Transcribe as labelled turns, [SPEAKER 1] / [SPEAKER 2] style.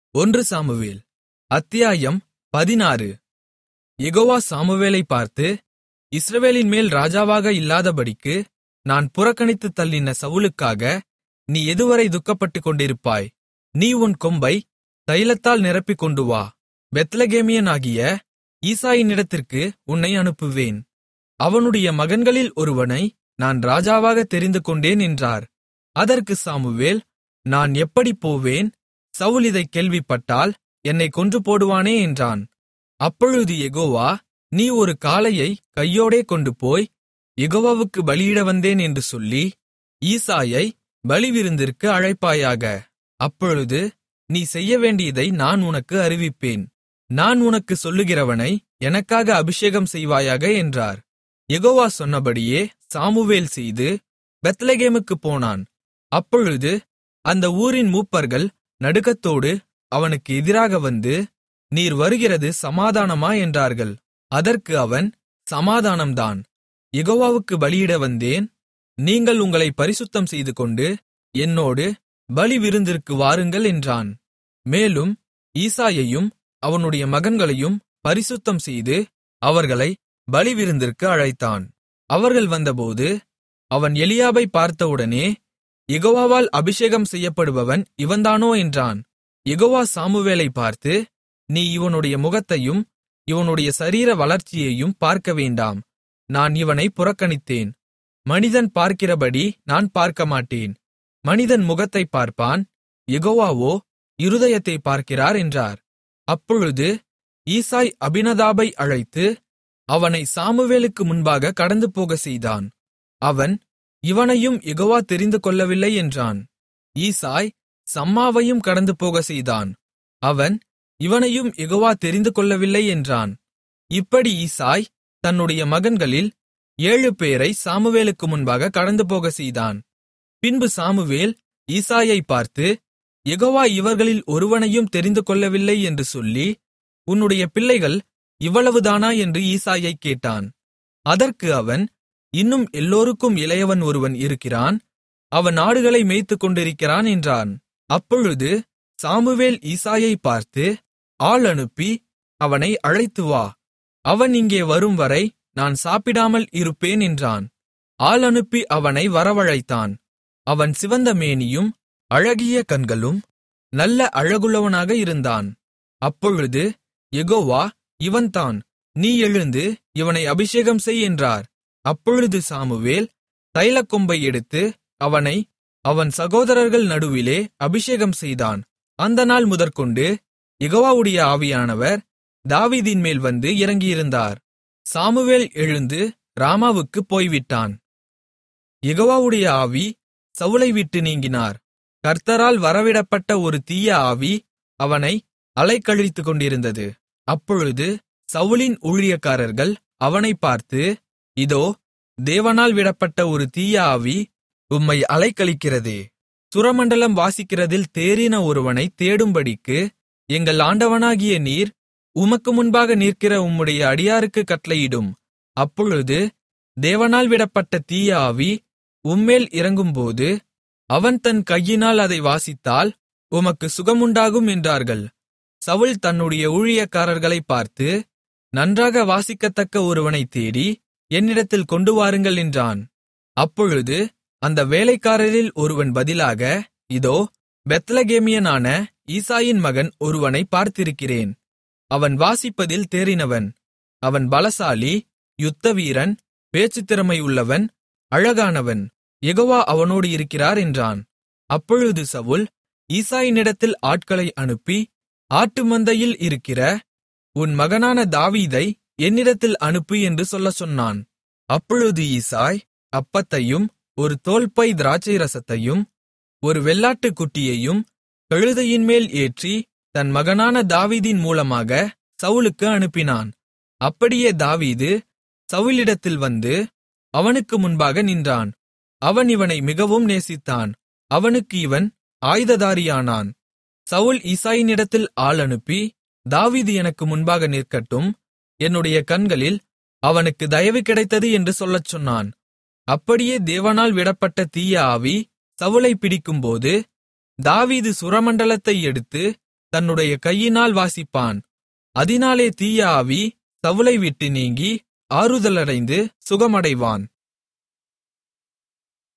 [SPEAKER 1] ஒன்று சாமுவேல் அத்தியாயம் 16. யெகோவா சாமுவேலைப் பார்த்து, இஸ்ரவேலின்மேல் ராஜாவாக இல்லாதபடிக்கு நான் புறக்கணித்துத் தள்ளின சவுலுக்காக நீ எதுவரை துக்கப்பட்டுக் கொண்டிருப்பாய்? நீ உன் கொம்பைத் தைலத்தால் நிரப்பிக்கொண்டு வா. பெத்லெகேமியனாகிய ஈசாயினிடத்திற்கு உன்னை அனுப்புவேன். அவனுடைய மகன்களில் ஒருவனை நான் ராஜாவாகத் தெரிந்துகொண்டேன் என்றார். அதற்குச் சாமுவேல், நான் எப்படிப் போவேன்? சவுல் இதைக் கேள்விப்பட்டால் என்னைக் கொன்றுபோடுவானே என்றான். அப்பொழுது யெகோவா, நீ ஒரு காளையைக் கையோடே கொண்டுபோய் யெகோவாவுக்குப் பலியிட வந்தேன் என்று சொல்லி ஈசாயை பலிவிருந்திற்கு அழைப்பாயாக. அப்பொழுது நீ செய்யவேண்டியதை நான் உனக்கு அறிவிப்பேன். நான் உனக்குச் சொல்லுகிறவனை எனக்காக அபிஷேகம் செய்வாயாக என்றார். யெகோவா சொன்னபடியே சாமுவேல் செய்து பெத்லெகேமுக்குப் போனான். அப்பொழுது அந்த ஊரின் மூப்பர்கள் நடுக்கத்தோடு அவனுக்கு எதிராக வந்து, நீர் வருகிறது சமாதானமா என்றார்கள். அதற்கு அவன், சமாதானம்தான். யெகோவாவுக்குப் பலியிட வந்தேன். நீங்கள் உங்களைப் பரிசுத்தம் செய்துகொண்டு என்னோடு பலிவிருந்திற்கு வாருங்கள் என்றான். மேலும் ஈசாயையும் அவனுடைய மகன்களையும் பரிசுத்தம் செய்து அவர்களை பலிவிருந்திற்கு அழைத்தான். அவர்கள் வந்தபோது அவன் எலியாபைப் பார்த்தவுடனே, யெகோவாவால் அபிஷேகம் செய்யப்படுபவன் இவன்தானோ என்றான். யெகோவா சாமுவேலைப் பார்த்து, நீ இவனுடைய முகத்தையும் இவனுடைய சரீர வளர்ச்சியையும் பார்க்க வேண்டாம். நான் இவனைப் புறக்கணித்தேன். மனிதன் பார்க்கிறபடி நான் பார்க்கமாட்டேன். மனிதன் முகத்தைப் பார்ப்பான், யெகோவாவோ இருதயத்தைப் பார்க்கிறார் என்றார். அப்பொழுது ஈசாய் அபினதாபை அழைத்து அவனை சாமுவேலுக்கு முன்பாக கடந்துபோகச் செய்தான். அவன், இவனையும் யெகோவா தெரிந்து கொள்ளவில்லை என்றான். ஈசாய் சம்மாவையும் கடந்துபோகச் செய்தான். அவன், இவனையும் யெகோவா தெரிந்து கொள்ளவில்லை என்றான். இப்படி ஈசாய் தன்னுடைய மகன்களில் 7 பேரை சாமுவேலுக்கு முன்பாக கடந்துபோகச் செய்தான். பின்பு சாமுவேல் ஈசாயைப் பார்த்து, யெகோவா இவர்களில் ஒருவனையும் தெரிந்து கொள்ளவில்லை என்று சொல்லி, உன்னுடைய பிள்ளைகள் இவ்வளவுதானா என்று ஈசாயைக் கேட்டான். அதற்கு அவன், இன்னும் எல்லோருக்கும் இளையவன் ஒருவன் இருக்கிறான். அவன் ஆடுகளை மேய்த்துக்கொண்டிருக்கிறான் என்றான். அப்பொழுது சாமுவேல் ஈசாயைப் பார்த்து, ஆள் அனுப்பி அவனை அழைத்து வா. அவன் இங்கே வரும்வரை நான் சாப்பிடாமல் இருப்பேன் என்றான். ஆள் அனுப்பி அவனை வரவழைத்தான். அவன் சிவந்த மேனியும் அழகிய கண்களும் நல்ல அழகுள்ளவனாக இருந்தான். அப்பொழுது யெகோவா, இவன்தான், நீ எழுந்து இவனை அபிஷேகம் செய் என்றார். அப்பொழுது சாமுவேல் தைலக்கொம்பை எடுத்து அவனை அவன் சகோதரர்கள் நடுவிலே அபிஷேகம் செய்தான். அந்த நாள் முதற்கொண்டு யெகோவாவுடைய ஆவியானவர் தாவீதின்மேல் வந்து இறங்கியிருந்தார். சாமுவேல் எழுந்து ராமாவுக்குப் போய்விட்டான். யெகோவாவுடைய ஆவி சவுலை விட்டு நீங்கினார். கர்த்தரால் வரவிடப்பட்ட ஒரு தீய ஆவி அவனை அலைக்கழித்துக் கொண்டிருந்தது. அப்பொழுது சவுலின் ஊழியக்காரர்கள் அவனைப் பார்த்து, இதோ, தேவனால் விடப்பட்ட ஒரு தீய ஆவி உம்மை அலைக்கழிக்கிறதே. சுரமண்டலம் வாசிக்கிறதில் தேறின ஒருவனைத் தேடும்படிக்கு எங்கள் ஆண்டவனாகிய நீர் உமக்கு முன்பாக நிற்கிற உம்முடைய அடியாருக்குக் கட்டளையிடும். அப்பொழுது தேவனால் விடப்பட்ட தீய ஆவி உம்மேல் இறங்கும்போது அவன் தன் கையினால் அதை வாசித்தால் உமக்கு சுகமுண்டாகும் என்றார்கள். சவுல் தன்னுடைய ஊழியக்காரர்களைப் பார்த்து, நன்றாக வாசிக்கத்தக்க ஒருவனைத் தேடி என்னிடத்தில் கொண்டு வாருங்கள் என்றான். அப்பொழுது அந்த வேலைக்காரரில் ஒருவன் பதிலாக, இதோ, பெத்லெகேமியனான ஈசாயின் மகன் ஒருவனைப் பார்த்திருக்கிறேன். அவன் வாசிப்பதில் தேறினவன். அவன் பலசாலி, யுத்தவீரன், பேச்சுத்திறமை உள்ளவன், அழகானவன். யெகோவா அவனோடு இருக்கிறார் என்றான். அப்பொழுது சவுல் ஈசாயினிடத்தில் ஆட்களை அனுப்பி, ஆட்டு மந்தையில் இருக்கிற உன் மகனான தாவீதை என்னிடத்தில் அனுப்பு என்று சொல்லச் சொன்னான். அப்பொழுது ஈசாய் அப்பத்தையும் ஒரு தோல்பை திராட்சை ரசத்தையும் ஒரு வெள்ளாட்டுக் குட்டியையும் கழுதையின்மேல் ஏற்றி தன் மகனான தாவீதின் மூலமாக சவுலுக்கு அனுப்பினான். அப்படியே தாவீது சவுலிடத்தில் வந்து அவனுக்கு முன்பாக நின்றான். அவன் இவனை மிகவும் நேசித்தான். அவனுக்கு இவன் ஆயுததாரியானான். சவுல் ஈசாயினிடத்தில் ஆள் அனுப்பி, தாவீது எனக்கு முன்பாக நிற்கட்டும், என்னுடைய கண்களில் அவனுக்கு தயவு கிடைத்தது என்று சொல்லச் சொன்னான். அப்படியே தேவனால் விடப்பட்ட தீய ஆவி சவுலைப் பிடிக்கும்போது தாவீது சுரமண்டலத்தை எடுத்து தன்னுடைய கையினால் வாசிப்பான். அதினாலே தீய ஆவி சவுலை விட்டு நீங்கி ஆறுதலடைந்து சுகமடைவான்.